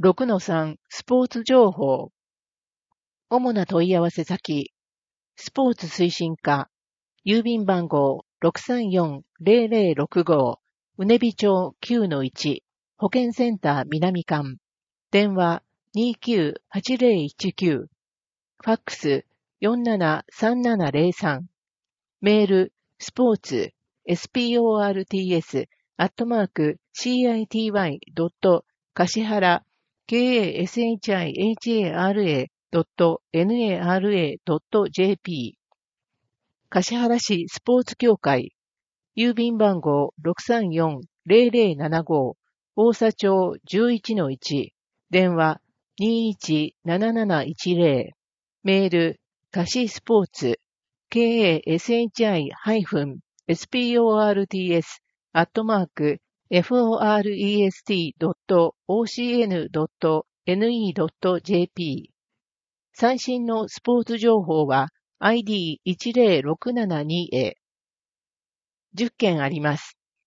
6-3スポーツ情報。主な問い合わせ先。スポーツ推進課。郵便番号 634-0065。うねび町 9-1。保健センター南館。電話 29-8019。ファックス 473703。メール、スポーツ、sports、city.kashihara、kashihara.nara.jp。橿原市スポーツ協会、郵便番号 634-0075、大佐町 11-1、電話 217710、メール、カシスポーツ、kashi-sports.forest.ocn.ne.jp。最新のスポーツ情報は ID10672 へ。10件あります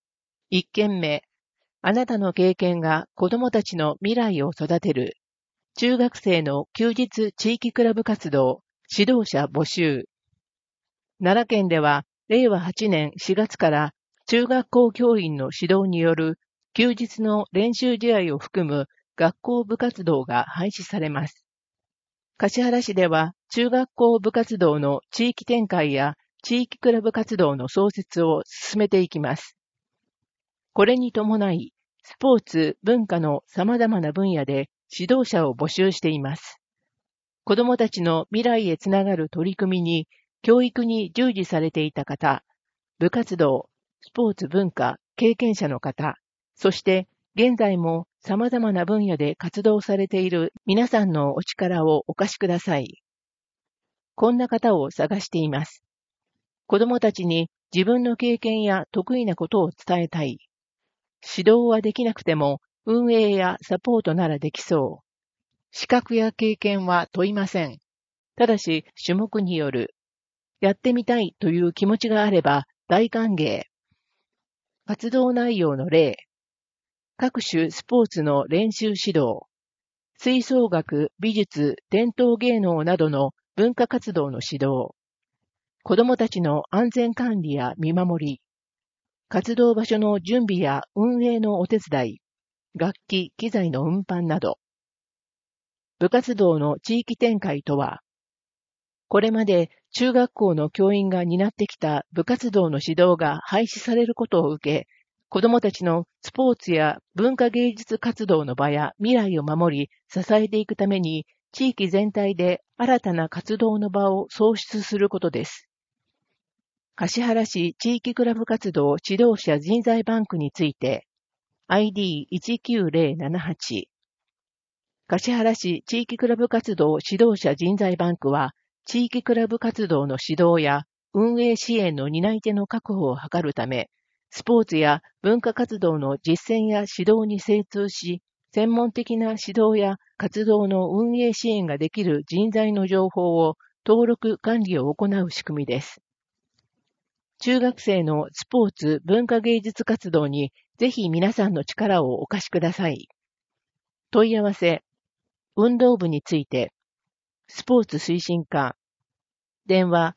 。1件目、あなたの経験が子供たちの未来を育てる。中学生の休日地域クラブ活動、指導者募集。奈良県では、令和8年4月から中学校教員の指導による休日の練習試合を含む学校部活動が廃止されます。橿原市では中学校部活動の地域展開や地域クラブ活動の創設を進めていきます。これに伴い、スポーツ、文化の様々な分野で指導者を募集しています。子どもたちの未来へつながる取り組みに、教育に従事されていた方、部活動、スポーツ文化、経験者の方、そして現在も様々な分野で活動されている皆さんのお力をお貸しください。こんな方を探しています。子どもたちに自分の経験や得意なことを伝えたい。指導はできなくても運営やサポートならできそう。資格や経験は問いません。ただし種目による。やってみたいという気持ちがあれば大歓迎。活動内容の例。各種スポーツの練習指導。吹奏楽、美術、伝統芸能などの文化活動の指導。子どもたちの安全管理や見守り。活動場所の準備や運営のお手伝い。楽器、機材の運搬など。部活動の地域展開とは、これまで中学校の教員が担ってきた部活動の指導が廃止されることを受け、子どもたちのスポーツや文化芸術活動の場や未来を守り、支えていくために、地域全体で新たな活動の場を創出することです。橿原市地域クラブ活動指導者人材バンクについて、ID19078。橿原市地域クラブ活動指導者人材バンクは、地域クラブ活動の指導や運営支援の担い手の確保を図るため、スポーツや文化活動の実践や指導に精通し、専門的な指導や活動の運営支援ができる人材の情報を登録管理を行う仕組みです。中学生のスポーツ文化芸術活動にぜひ皆さんの力をお貸しください。問い合わせ、運動部について、スポーツ推進課、電話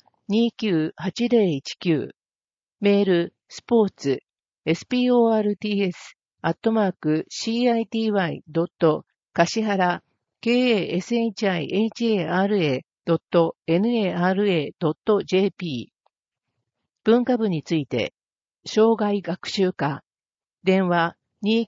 298019、メール、スポーツ、sports.kashihara.nara.jp。文化部について、障害学習課、電話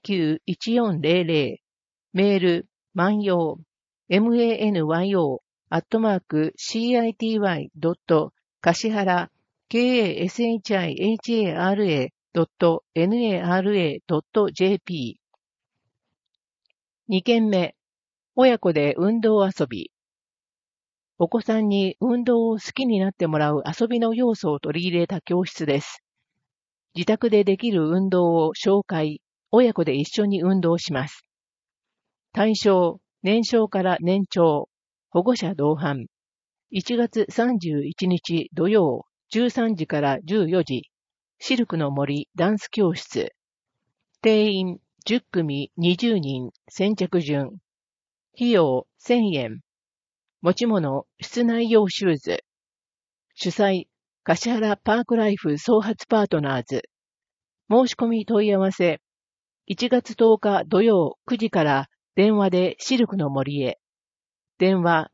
291400、メール、万葉、manyo.kashihara.nara.jp。 2件目、親子で運動遊び。お子さんに運動を好きになってもらう遊びの要素を取り入れた教室です。自宅でできる運動を紹介、親子で一緒に運動します。対象、年少から年長、保護者同伴。1月31日土曜、13時から14時、シルクの森ダンス教室。定員10組20人、先着順。 費用1000円。持ち物、室内用シューズ。主催、橿原パークライフ創発パートナーズ。申し込み問い合わせ。1月10日土曜9時から電話でシルクの森へ。電話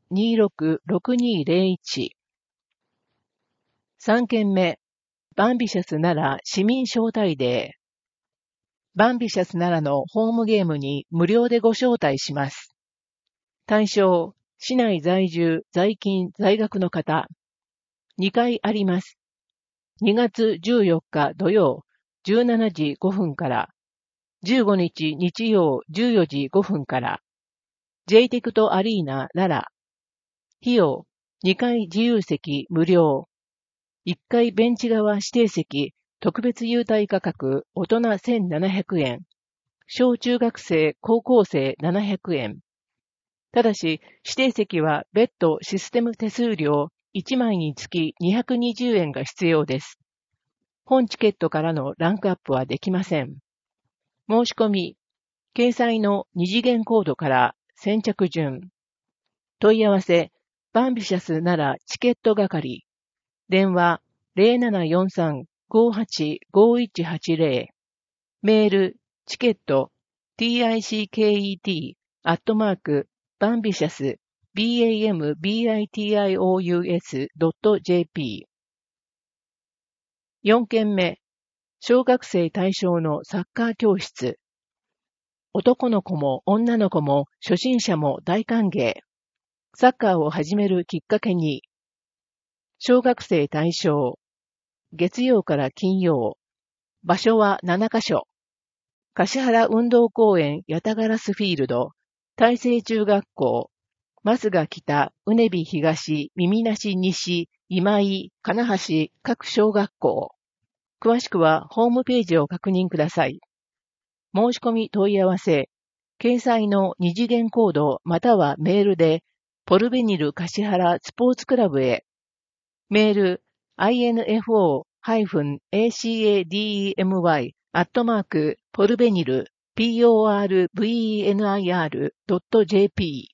266201。3件目。バンビシャス奈良市民招待デー。バンビシャス奈良のホームゲームに無料でご招待します。対象、市内在住、在勤、在学の方。2回あります。2月14日土曜、17時5分から、15日日曜14時5分から、J テクトアリーナ奈良。費用、2回自由席無料。1回ベンチ側指定席、特別優待価格、大人1700円。小中学生、高校生700円。ただし、指定席は別途システム手数料1枚につき220円が必要です。本チケットからのランクアップはできません。申し込み、掲載の二次元コードから先着順。問い合わせ、バンビシャス奈良チケット係。電話0743-585180。メール、チケット、ticket@bambitious, bambitious.jp。4件目、小学生対象のサッカー教室。男の子も女の子も初心者も大歓迎。サッカーを始めるきっかけに。小学生対象。月曜から金曜。場所は7カ所。橿原運動公園ヤタガラスフィールド、大成中学校、増賀北、うねび東、耳なし西、今井、金橋各小学校。詳しくはホームページを確認ください。申し込み問い合わせ、掲載の二次元コードまたはメールで、ポルベニル橿原スポーツクラブへ。メール、info-academy-porvenir.jp。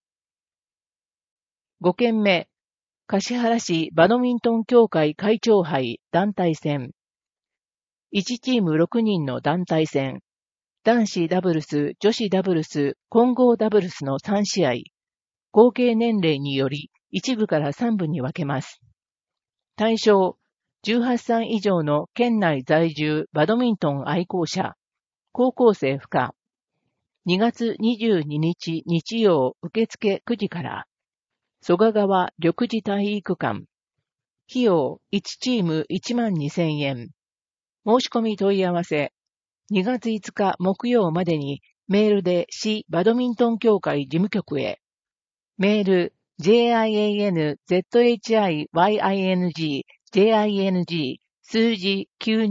5件目、橿原市バドミントン協会会長杯団体戦。1チーム6人の団体戦。男子ダブルス、女子ダブルス、混合ダブルスの3試合。合計年齢により1部から3部に分けます。対象、18歳以上の県内在住バドミントン愛好者、高校生不可。2月22日日曜受付9時から、蘇我川緑地体育館。費用1チーム12,000円。申し込み問い合わせ、2月5日木曜までにメールで市バドミントン協会事務局へ。メール、jianzhiying数字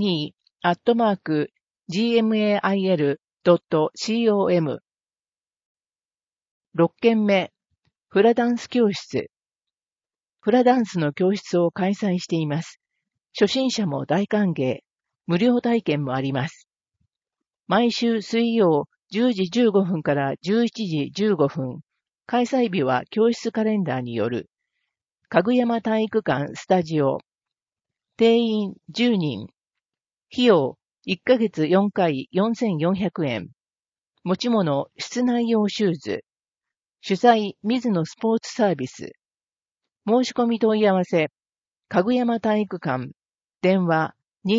92@gmail.com。6件目、フラダンス教室。フラダンスの教室を開催しています。初心者も大歓迎。無料体験もあります。毎週水曜10時15分から11時15分。開催日は教室カレンダーによる。かぐやま体育館スタジオ。定員10人。費用1ヶ月4回4400円。持ち物室内用シューズ。主催水野スポーツサービス。申し込み問い合わせ。かぐやま体育館。電話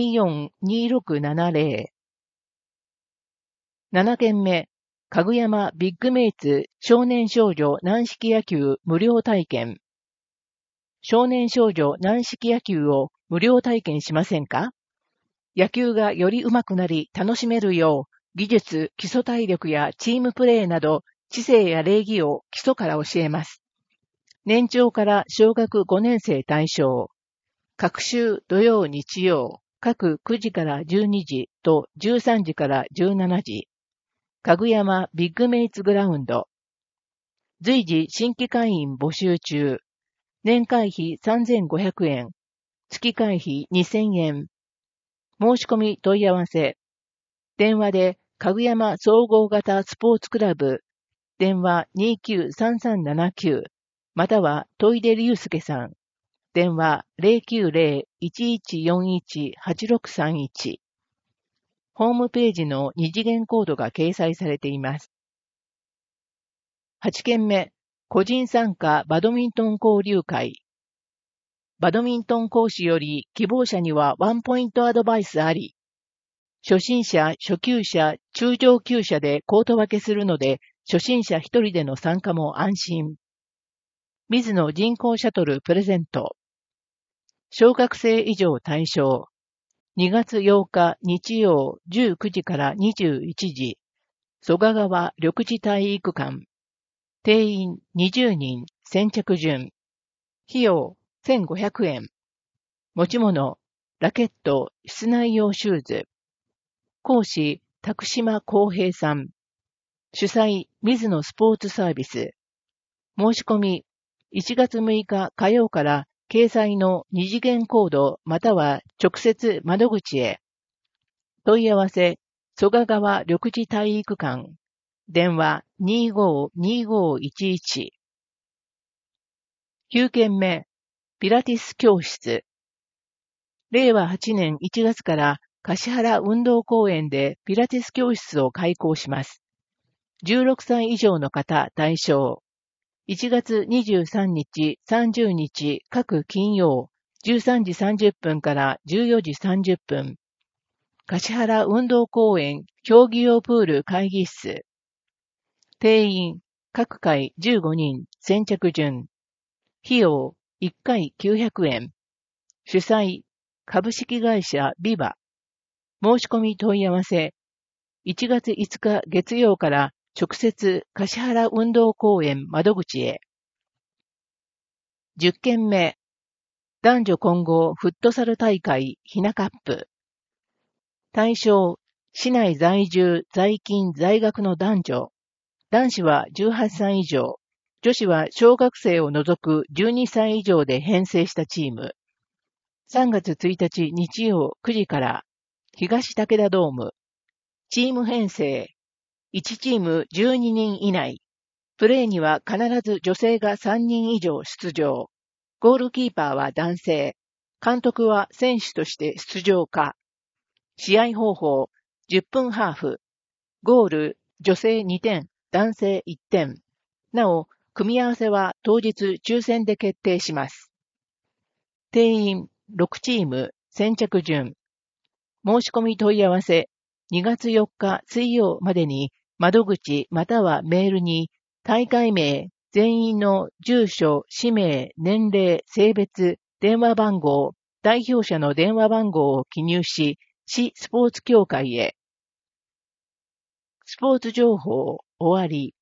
242670。7件目。かぐやまビッグメイツ少年少女軟式野球無料体験。少年少女軟式野球を無料体験しませんか？野球がより上手くなり楽しめるよう、技術、基礎体力やチームプレーなど、知性や礼儀を基礎から教えます。年長から小学5年生対象。各週土曜日曜、各9時から12時と13時から17時。かぐやまビッグメイツグラウンド。随時新規会員募集中。年会費3500円。月会費2000円。申し込み問い合わせ。電話でかぐやま総合型スポーツクラブ電話293379、または戸出隆介さん。電話090-1141-8631。ホームページの二次元コードが掲載されています。8件目、個人参加バドミントン交流会。バドミントン講師より希望者にはワンポイントアドバイスあり。初心者、初級者、中上級者でコート分けするので、初心者一人での参加も安心。水野人工シャトルプレゼント。小学生以上対象。2月8日日曜19時から21時。蘇我川緑地体育館。定員20人、先着順。費用1500円。持ち物、ラケット、室内用シューズ。講師、宅島康平さん。主催、水野スポーツサービス。申し込み、1月6日火曜から掲載の二次元コードまたは直接窓口へ。問い合わせ、蘇我川緑地体育館。電話252511。9件目、ピラティス教室。令和8年1月から橿原運動公園でピラティス教室を開講します。16歳以上の方対象。1月23日、30日各金曜13時30分から14時30分。橿原運動公園競技用プール会議室。定員各回15人先着順。費用1回900円。主催株式会社ビバ。申し込み問い合わせ。1月5日月曜から直接橿原運動公園窓口へ。10件目。男女混合フットサル大会ひなカップ。対象、市内在住、在勤、在学の男女。男子は18歳以上。女子は小学生を除く12歳以上で編成したチーム。3月1日日曜9時から、東武田ドーム。チーム編成。1チーム12人以内。プレーには必ず女性が3人以上出場。ゴールキーパーは男性。監督は選手として出場か。試合方法。10分ハーフ。ゴール、女性2点、男性1点。なお、組み合わせは当日抽選で決定します。定員6チーム、先着順。申し込み問い合わせ。2月4日水曜までに窓口またはメールに大会名、全員の住所、氏名、年齢、性別、電話番号、代表者の電話番号を記入し、市スポーツ協会へ。スポーツ情報終わり。